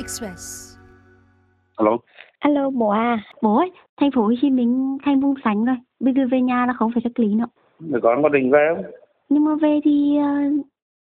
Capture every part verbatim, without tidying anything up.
Express. Alo. Alo bố à, bố ơi, thành phố Hồ Chí Minh thành vùng xanh rồi, bây giờ về nhà là không phải cách ly nữa. Người con có định về không? Nhưng mà về thì uh...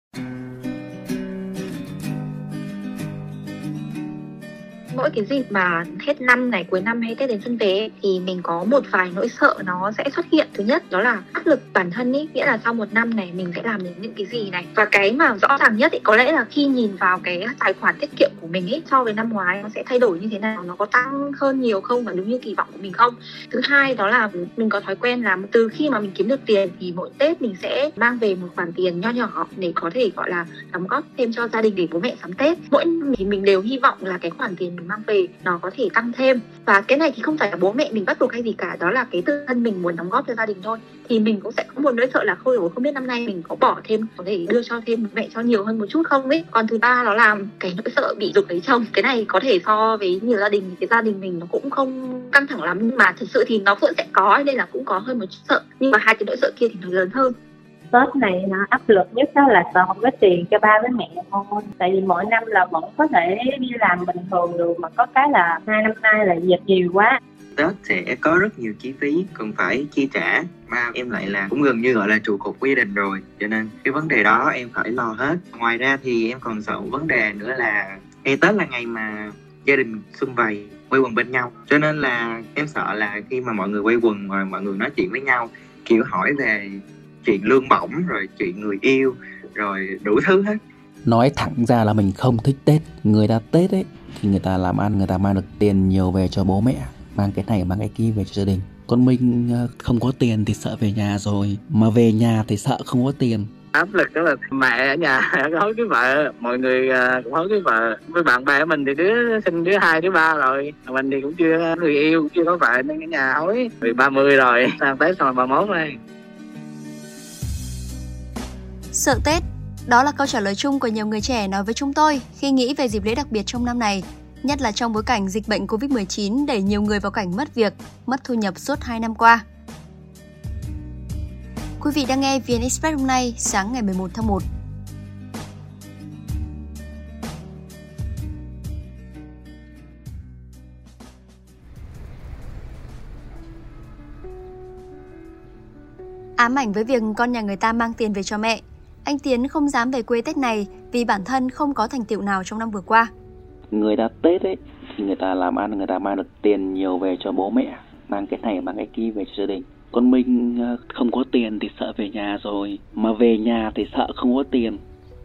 mỗi cái dịp mà hết năm này, cuối năm hay Tết đến xuân về thì mình có một vài nỗi sợ nó sẽ xuất hiện. Thứ nhất đó là áp lực bản thân ý, nghĩa là sau một năm này mình sẽ làm được những cái gì này. Và cái mà rõ ràng nhất ý, có lẽ là khi nhìn vào cái tài khoản tiết kiệm của mình ý, so với năm ngoái nó sẽ thay đổi như thế nào, nó có tăng hơn nhiều không và đúng như kỳ vọng của mình không. Thứ hai đó là mình có thói quen là từ khi mà mình kiếm được tiền thì mỗi Tết mình sẽ mang về một khoản tiền nho nhỏ để có thể gọi là đóng góp thêm cho gia đình để bố mẹ sắm Tết. Mỗi năm thì mình đều hy vọng là cái khoản tiền mang về nó có thể tăng thêm, và cái này thì không phải là bố mẹ mình bắt buộc hay gì cả, đó là cái tự thân mình muốn đóng góp cho gia đình thôi. Thì mình cũng sẽ có một nỗi sợ là khôi hổ không biết năm nay mình có bỏ thêm, có thể đưa cho thêm mẹ cho nhiều hơn một chút không ấy. Còn thứ ba đó là cái nỗi sợ bị giục lấy chồng. Cái này có thể so với nhiều gia đình, cái gia đình mình nó cũng không căng thẳng lắm, nhưng mà thực sự thì nó vẫn sẽ có, nên là cũng có hơn một chút sợ, nhưng mà hai cái nỗi sợ kia thì nó lớn hơn. Tết này nó áp lực nhất đó là sợ không có tiền cho ba với mẹ thôi. Tại vì mỗi năm là vẫn có thể đi làm bình thường được, mà có cái là hai năm nay là dịch nhiều quá. Tết sẽ có rất nhiều chi phí cần phải chi trả, mà em lại là cũng gần như gọi là trụ cột của gia đình rồi, cho nên cái vấn đề đó em phải lo hết. Ngoài ra thì em còn sợ vấn đề nữa là ngày Tết là ngày mà gia đình sum vầy quây quần bên nhau, cho nên là em sợ là khi mà mọi người quây quần rồi mọi người nói chuyện với nhau, kiểu hỏi về chuyện lương bổng rồi chuyện người yêu rồi đủ thứ hết. Nói thẳng ra là mình không thích Tết. Người ta Tết ấy thì người ta làm ăn, người ta mang được tiền nhiều về cho bố mẹ, mang cái này mang cái kia về cho gia đình. Còn mình không có tiền thì sợ về nhà rồi, mà về nhà thì sợ không có tiền. Áp lực đó là mẹ ở nhà hối cái vợ, mọi người cũng hối cái vợ. Với bạn bè mình thì đứa sinh đứa hai, đứa ba rồi, mình thì cũng chưa người yêu, cũng chưa có vợ nên ở nhà hối. Rồi ba mươi rồi, sang Tết xong rồi ba mốt đây. Sợ Tết, đó là câu trả lời chung của nhiều người trẻ nói với chúng tôi khi nghĩ về dịp lễ đặc biệt trong năm này, nhất là trong bối cảnh dịch bệnh covid mười chín đẩy nhiều người vào cảnh mất việc, mất thu nhập suốt hai năm qua. Quý vị đang nghe vê en Express hôm nay, sáng ngày mười một tháng một. Ám ảnh với việc con nhà người ta mang tiền về cho mẹ, anh Tiến không dám về quê Tết này vì bản thân không có thành tựu nào trong năm vừa qua. Người ta Tết ấy thì người ta làm ăn, người ta mang được tiền nhiều về cho bố mẹ, mang cái này mang cái kia về cho gia đình. Còn mình không có tiền thì sợ về nhà rồi, mà về nhà thì sợ không có tiền.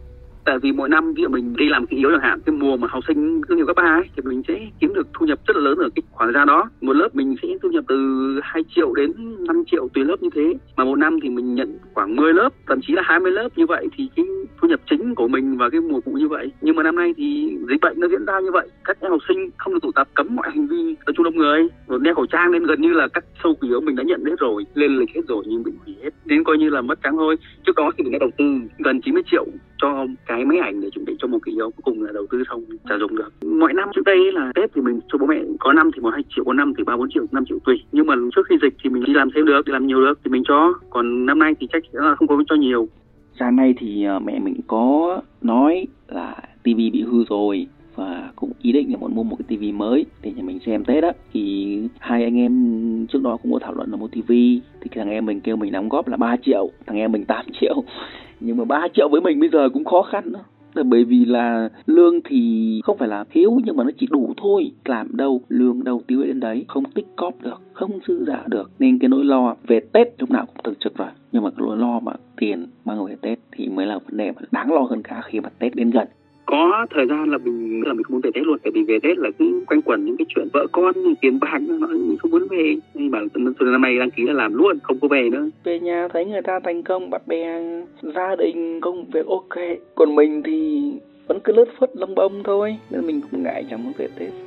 Tại vì mỗi năm ví dụ mình đi làm kỹ yếu chẳng hạn, cái mùa mà học sinh cứ nhiều cấp ba ấy, thì mình sẽ kiếm được thu nhập rất là lớn ở cái khoảng thời gian đó. Một lớp mình sẽ thu nhập từ hai triệu đến năm triệu tùy lớp như thế. Mà một năm thì mình nhận khoảng mười lớp, thậm chí là hai mươi lớp như vậy, thì cái thu nhập chính của mình vào cái mùa vụ như vậy. Nhưng mà năm nay thì dịch bệnh nó diễn ra như vậy, các em học sinh không được tụ tập, cấm mọi hành vi tập trung đông người, rồi đeo khẩu trang, nên gần như là các show kỷ yếu mình đã nhận hết rồi, lên lịch hết rồi nhưng bị hủy hết, đến coi như là mất trắng thôi. Trước đó thì mình đã đầu tư gần chín mươi triệu cho cái máy ảnh để chuẩn bị cho một kỳ yếu, cuối cùng là đầu tư xong chả dùng được. Mọi năm trước đây là Tết thì mình cho bố mẹ có năm thì một hai triệu, có năm thì ba bốn triệu, năm triệu tùy. Nhưng mà trước khi dịch thì mình đi làm thêm được, đi làm nhiều được thì mình cho. Còn năm nay thì chắc là không có cho nhiều. Sáng nay thì mẹ mình có nói là tivi bị hư rồi và cũng ý định là muốn mua một cái tivi mới để nhà mình xem Tết á. Thì hai anh em trước đó cũng có thảo luận là mua tivi, thì thằng em mình kêu mình đóng góp là ba triệu, thằng em mình tám triệu. Nhưng mà ba triệu với mình bây giờ cũng khó khăn đó. Là bởi vì là lương thì không phải là thiếu, nhưng mà nó chỉ đủ thôi. Làm đâu, lương đâu tiêu đến đấy, không tích cóp được, không dư giả được. Nên cái nỗi lo về Tết lúc nào cũng thường trực rồi. Nhưng mà cái nỗi lo mà tiền mang về Tết thì mới là vấn đề mà đáng lo hơn cả khi mà Tết đến gần. Có thời gian là mình là mình không muốn về Tết luôn, tại vì về Tết là cứ quanh quẩn những cái chuyện vợ con, tiền bạc, nó mình không muốn về. Nhưng mà năm nay đăng ký là làm luôn, không có về nữa. Về nhà thấy người ta thành công, bạn bè, gia đình, công việc ok. Còn mình thì vẫn cứ lướt phất lông bông thôi, nên mình cũng ngại chẳng muốn về Tết.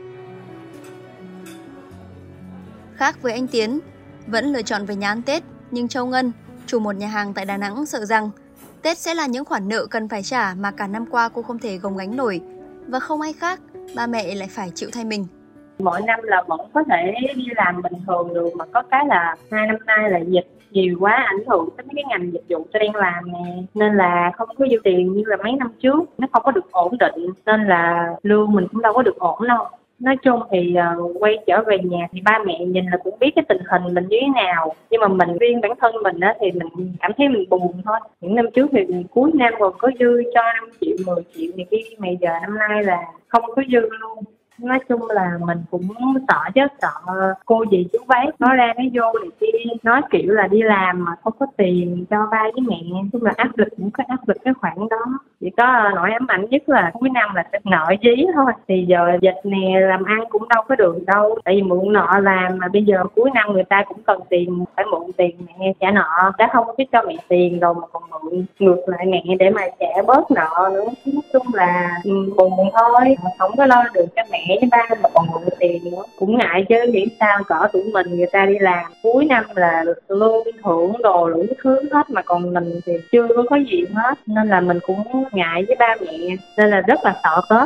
Khác với anh Tiến, vẫn lựa chọn về nhà ăn Tết, nhưng Châu Ngân, chủ một nhà hàng tại Đà Nẵng sợ rằng Tết sẽ là những khoản nợ cần phải trả mà cả năm qua cô không thể gồng gánh nổi, và không ai khác, ba mẹ lại phải chịu thay mình. Mỗi năm là vẫn có thể đi làm bình thường được, mà có cái là hai năm nay là dịch nhiều quá ảnh hưởng tới mấy cái ngành dịch vụ tôi đang làm nè, nên là không có dư tiền như là mấy năm trước, nó không có được ổn định nên là lương mình cũng đâu có được ổn đâu. Nói chung thì uh, quay trở về nhà thì ba mẹ nhìn là cũng biết cái tình hình mình như thế nào, nhưng mà mình riêng bản thân mình á thì mình cảm thấy mình buồn thôi. Những năm trước thì cuối năm còn có dư cho năm triệu mười triệu thì cái mà giờ năm nay là không có dư luôn. Nói chung là mình cũng sợ chứ, sợ cô dì chú bác nói ra nói vô này kia, nói kiểu là đi làm mà không có tiền cho ba với mẹ. Nói chung là áp lực, cũng có áp lực cái khoản đó. Chỉ có nỗi ám ảnh nhất là cuối năm là nợ dí thôi. Thì giờ dịch nè, làm ăn cũng đâu có được đâu, tại vì mượn nợ làm, mà bây giờ cuối năm người ta cũng cần tiền, phải mượn tiền mẹ trả nợ. Đã không có biết cho mẹ tiền rồi mà còn mượn ngược lại mẹ để mà trả bớt nợ nữa. Nói chung là buồn thôi, không có lo được cho mẹ với ba mà còn mượn tiền nữa. Cũng ngại chứ, nghĩ sao cỡ tụi mình người ta đi làm cuối năm là lương thưởng đồ đủ thứ hết, mà còn mình thì chưa có có gì hết, nên là mình cũng ngại với ba mẹ, nên là rất là sợ Tết.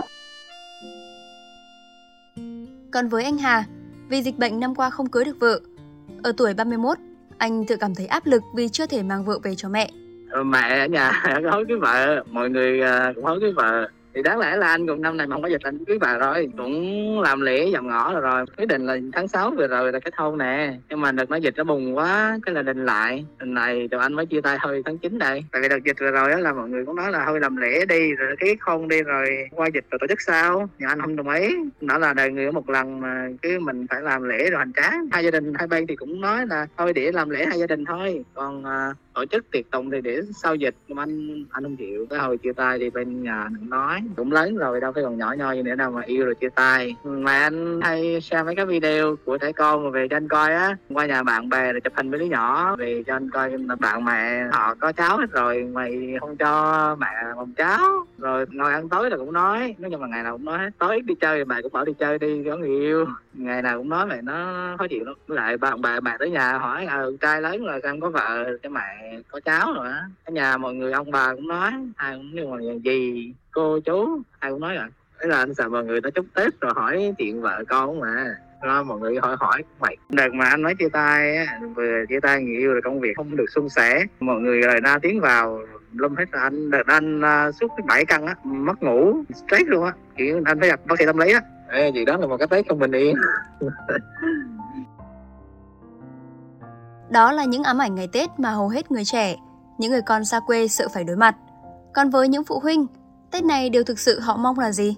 Còn với anh Hà, vì dịch bệnh năm qua không cưới được vợ, ở tuổi ba mươi mốt, anh tự cảm thấy áp lực vì chưa thể mang vợ về cho mẹ. Mẹ ở nhà hối cưới vợ, mọi người cũng hối cưới vợ. Thì đáng lẽ là anh cùng năm này mà không có dịch anh cưới bà rồi, cũng làm lễ dòng ngõ rồi rồi quyết định là tháng sáu vừa rồi là kết hôn nè, nhưng mà đợt nó dịch nó bùng quá, cái là định lại định lại tụi anh mới chia tay thôi tháng chín đây. Tại vì đợt dịch rồi rồi á là mọi người cũng nói là thôi làm lễ đi rồi cái hôn đi rồi qua dịch rồi tổ chức sau, nhưng anh không đồng ý, đó là đời người một lần mà cứ mình phải làm lễ rồi hành tráng. Hai gia đình hai bên thì cũng nói là thôi để làm lễ hai gia đình thôi, còn uh, tổ chức tiệc tùng thì để sau dịch. Nhưng anh anh không chịu, cái hồi chia tay thì bên nhà nói cũng lớn rồi đâu phải còn nhỏ nhoi gì nữa đâu mà yêu rồi chia tay. Mà anh hay share mấy cái video của trẻ con mà về cho anh coi á, qua nhà bạn bè rồi chụp hình với đứa nhỏ về cho anh coi, bạn mẹ họ có cháu hết rồi mày không cho mẹ làm cháu, rồi ngồi ăn tối là cũng nói, nói chung là ngày nào cũng nói hết, tối đi chơi thì mẹ cũng bảo đi chơi đi có người yêu, ngày nào cũng nói mẹ nó khó chịu lắm. Lại bạn bè mẹ tới nhà hỏi ờ à, trai lớn rồi em có vợ cho mẹ có cháu rồi á, ở nhà mọi người ông bà cũng nói, ai cũng như mà gì cô chú ai cũng nói rồi. Thế là anh sợ mọi người nó chúc Tết rồi hỏi chuyện vợ con mà lo mọi người hỏi hỏi mày. Đợt mà anh nói chia tay á, vừa chia tay người yêu rồi công việc không được suôn sẻ, mọi người lời na tiếng vào lâm hết. Là anh đợt anh uh, suốt bảy cân á, mất ngủ stress luôn á, kiểu anh phải gặp bác sĩ tâm lý á. Ê, chuyện đó là một cái Tết không bình yên. Đó là những ám ảnh ngày Tết mà hầu hết người trẻ, những người con xa quê sợ phải đối mặt. Còn với những phụ huynh, Tết này điều thực sự họ mong là gì?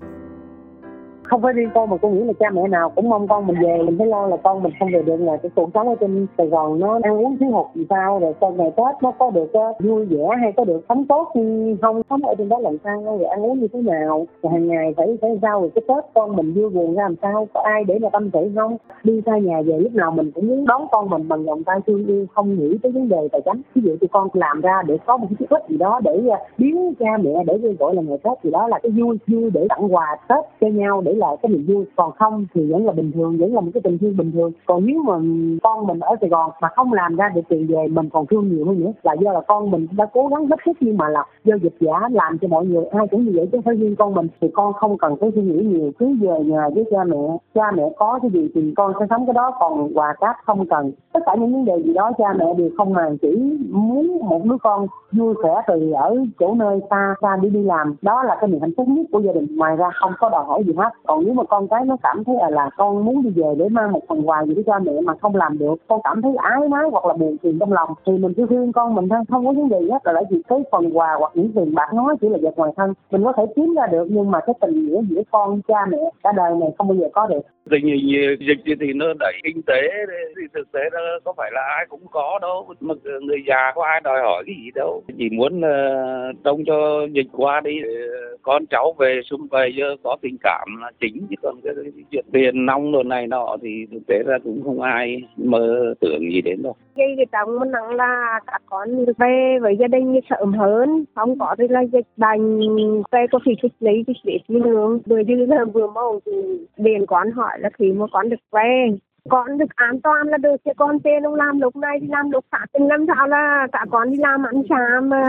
Không phải riêng con mà con nghĩ là cha mẹ nào cũng mong con mình về, mình phải lo là con mình không về được, là cái cuộc sống ở trên Sài Gòn nó ăn uống thiếu hụt gì sao, rồi sau ngày Tết nó có được uh, vui vẻ hay có được sống tốt không, sống ở trên đó làm sao, rồi ăn uống như thế nào, rồi hàng ngày phải phải sao, rồi cái Tết con mình vui buồn ra làm sao, có ai để mà tâm sự không? Đi xa nhà về lúc nào mình cũng muốn đón con mình bằng vòng tay thương yêu, không nghĩ tới vấn đề tài chính. Ví dụ tụi con làm ra để có một cái chút gì đó để uh, biến cha mẹ, để gọi là ngày Tết gì đó là cái vui vui để tặng quà Tết cho nhau, để là cái niềm vui. Còn không thì vẫn là bình thường, vẫn là một cái tình thương bình thường. Còn nếu mà con mình ở Sài Gòn mà không làm ra được tiền về, mình còn thương nhiều hơn nữa, là do là con mình đã cố gắng hết sức nhưng mà là do dịch giả làm cho mọi người ai cũng như vậy, chứ không phải riêng con mình. Thì con không cần phải suy nghĩ nhiều, cứ về nhà với cha mẹ, cha mẹ có cái gì thì con sẽ sống cái đó, còn quà cáp không cần. Tất cả những vấn đề gì đó cha mẹ đều không màng, chỉ muốn một đứa con vui khỏe từ ở chỗ nơi xa xa đi đi làm, đó là cái niềm hạnh phúc nhất của gia đình, ngoài ra không có đòi hỏi gì hết. Còn nếu mà con cái nó cảm thấy là, là con muốn đi về để mang một phần quà gì để cho mẹ mà không làm được, con cảm thấy ái nái hoặc là buồn phiền trong lòng, thì mình cứ khuyên con mình thôi, không có vấn đề hết. Là tại vì cái phần quà hoặc những tiền bạc nó chỉ là vật ngoài thân, mình có thể kiếm ra được, nhưng mà cái tình nghĩa giữa con cha mẹ cả đời này không bao giờ có được. Tình hình dịch thì nó đẩy kinh tế, thì thực tế nó có phải là ai cũng có đâu, mà người già có ai đòi hỏi cái gì đâu, chỉ muốn uh, trông cho dịch qua đi để con cháu về sum vầy cho có tình cảm là chính, chứ còn cái chuyện tiền nong đồ này nọ thì thực tế ra cũng không ai mơ tưởng gì đến đâu. Cái cái trọng mình nặng là các con về với gia đình sớm hơn, không có thì là dịch bệnh về có thể thích lấy thì biết như đường vừa như là vừa mong thì điện con hỏi là khi mà con được về, con được an toàn là được, chứ con tên ông làm lúc này thì làm lúc khác, tình làm sao là cả con đi làm ăn xa mà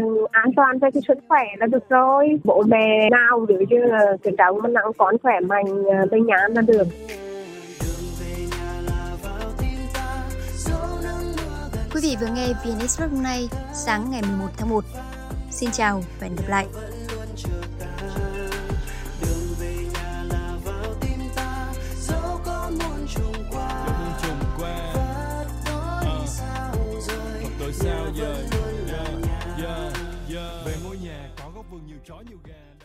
an toàn về cái sức khỏe là được rồi. Bố mẹ nào được chứ cái trọng mình nặng con khỏe mạnh bên nhà là được. Quý Quý vị vừa nghe vê en Express hôm nay, sáng ngày mười một tháng một. Xin chào và hẹn gặp lại. Sao giờ yeah, yeah, yeah. Về ngôi nhà có góc vườn nhiều chó nhiều gà.